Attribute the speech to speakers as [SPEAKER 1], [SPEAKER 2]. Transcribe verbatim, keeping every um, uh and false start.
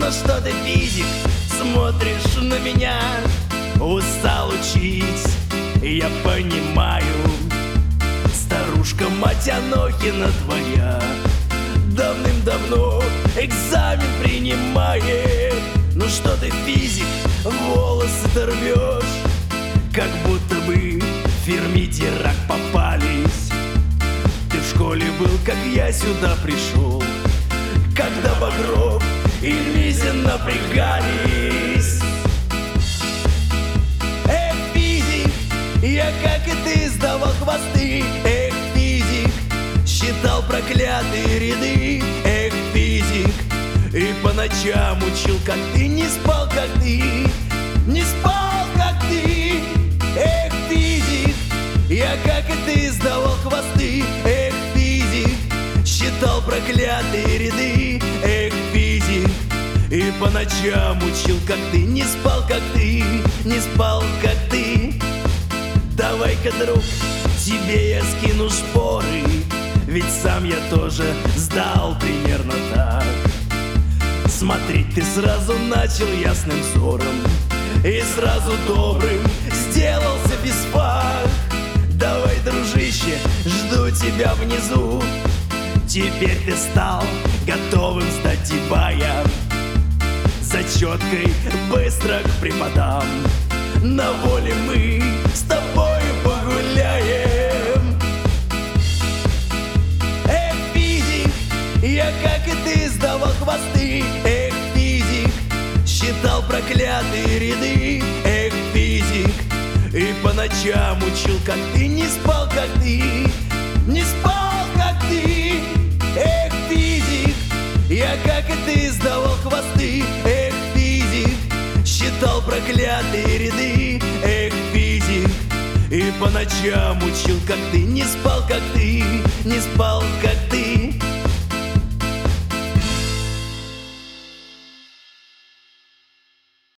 [SPEAKER 1] Но что ты, физик, смотришь на меня? Устал учить, я понимаю. Старушка мать Анохина твоя давным-давно экзамен принимает. Ну что ты, физик, волосы-то рвешь, как будто бы в фермите рак попались. Ты в школе был, как я сюда пришел, когда Багров и Мизин напрягались. Эх, физик, я, как и ты, сдавал хвосты. Эх, физик, считал проклятые ряды. Эх, физик, и по ночам учил, как ты. Не спал, как ты, не спал, как ты. Эх, физик, я, как и ты, сдавал хвосты. Эх, физик, считал проклятые ряды. Эх, физик, и по ночам учил, как ты. Не спал, как ты, не спал, как ты. Давай-ка, друг, тебе я скину шпоры, ведь сам я тоже сдал примерно так. Смотреть ты сразу начал ясным взором и сразу добрым сделался физфак. Давай, дружище, жду тебя внизу. Теперь ты стал готовым сдать ебая. Зачеткой быстро к преподам. На воле мы с тобой погуляем. Эх, физик, я, как и ты, сдавал хвосты. Эх, физик, считал проклятые ряды. Эх, физик, и по ночам учил, как ты. Не спал, как ты, не спал, как ты. Эх, физик, я, как и ты, сдавал хвосты. Эх, физик, считал проклятые ряды. Эх, физик, и по ночам учил, как ты. Не спал, как ты, не спал, как